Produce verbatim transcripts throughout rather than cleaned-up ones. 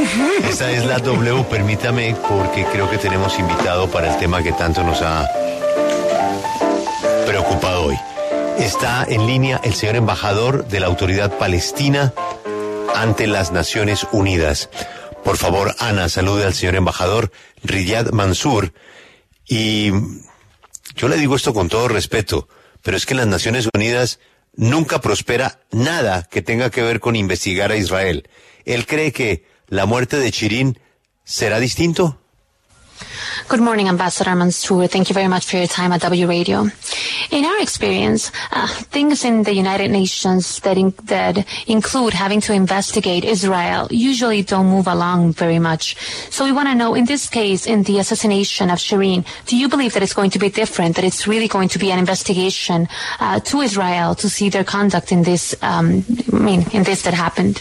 Esta es la W, permítame, porque creo que tenemos invitado para el tema que tanto nos ha preocupado hoy. Está en línea el señor embajador de la Autoridad Palestina ante las Naciones Unidas. Por favor, Ana, salude al señor embajador Riyad Mansour. Y yo le digo esto con todo respeto, pero es que en las Naciones Unidas nunca prospera nada que tenga que ver con investigar a Israel. ¿Él cree que la muerte de Shirin será distinto? Good morning, Ambassador Mansour. Thank you very much for your time at W Radio. In our experience, uh, things in the United Nations that, in, that include having to investigate Israel usually don't move along very much. So we want to know, in this case, in the assassination of Shirin, do you believe that it's going to be different, that it's really going to be an investigation uh, to Israel to see their conduct in this, um, I mean, in this that happened?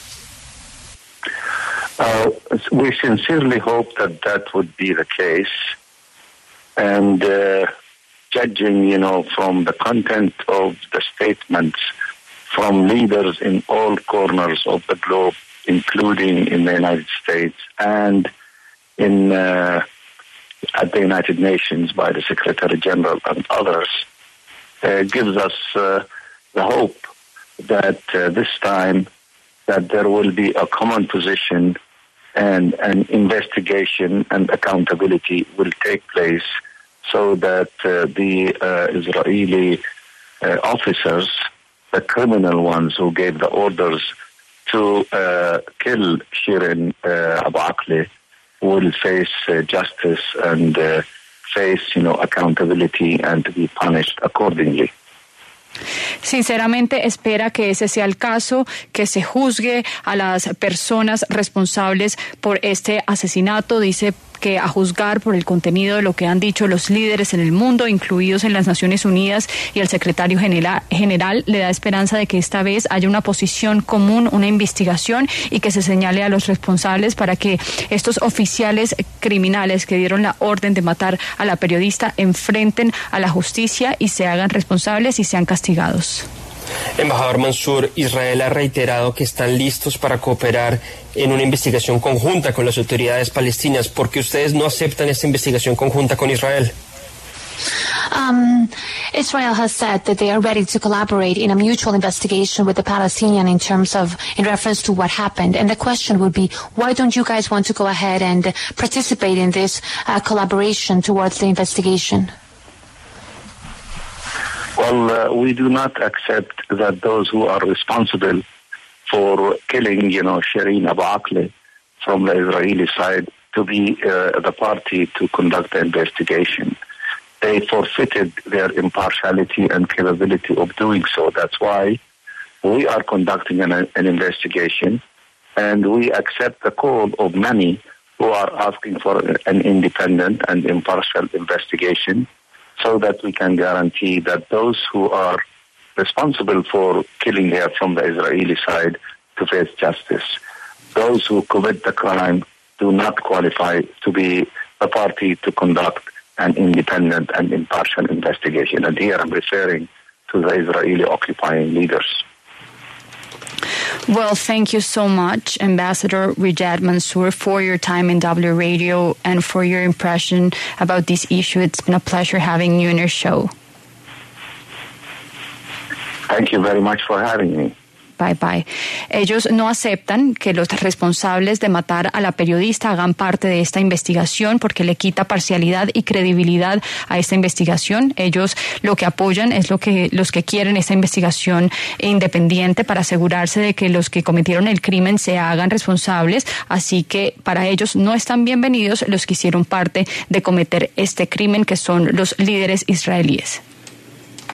Uh, we sincerely hope that that would be the case. And uh, judging, you know, from the content of the statements from leaders in all corners of the globe, including in the United States and in uh, at the United Nations by the Secretary General and others, uh, gives us uh, the hope that uh, this time that there will be a common position and an investigation and accountability will take place so that uh, the uh, Israeli uh, officers, the criminal ones who gave the orders to uh, kill Shirin uh, Abu Akleh, will face uh, justice and uh, face, you know, accountability and to be punished accordingly. Sinceramente espera que ese sea el caso, que se juzgue a las personas responsables por este asesinato. Dice que a juzgar por el contenido de lo que han dicho los líderes en el mundo, incluidos en las Naciones Unidas, y el secretario general, general le da esperanza de que esta vez haya una posición común, una investigación y que se señale a los responsables para que estos oficiales criminales que dieron la orden de matar a la periodista enfrenten a la justicia y se hagan responsables y sean castigados. Embajador Mansour, Israel ha reiterado que están listos para cooperar en una investigación conjunta con las autoridades palestinas. ¿Por qué ustedes no aceptan esta investigación conjunta con Israel? Um, Israel has said that they are ready to collaborate in a mutual investigation with the Palestinian in terms of, in reference to what happened. And the question would be, why don't you guys want to go ahead and participate in this uh, collaboration towards the investigation? Well, uh, we do not accept that those who are responsible for killing, you know, Shirin Abu Akleh from the Israeli side to be uh, the party to conduct the investigation. They forfeited their impartiality and capability of doing so. That's why we are conducting an, an investigation, and we accept the call of many who are asking for an independent and impartial investigation, so that we can guarantee that those who are responsible for killing her from the Israeli side to face justice. Those who commit the crime do not qualify to be a party to conduct an independent and impartial investigation. And here I'm referring to the Israeli occupying leaders. Well, thank you so much, Ambassador Riyad Mansour, for your time in W Radio and for your impression about this issue. It's been a pleasure having you in your show. Thank you very much for having me. Bye bye. Ellos no aceptan que los responsables de matar a la periodista hagan parte de esta investigación porque le quita parcialidad y credibilidad a esta investigación. Ellos lo que apoyan es lo que los que quieren esta investigación independiente para asegurarse de que los que cometieron el crimen se hagan responsables. Así que para ellos no están bienvenidos los que hicieron parte de cometer este crimen, que son los líderes israelíes.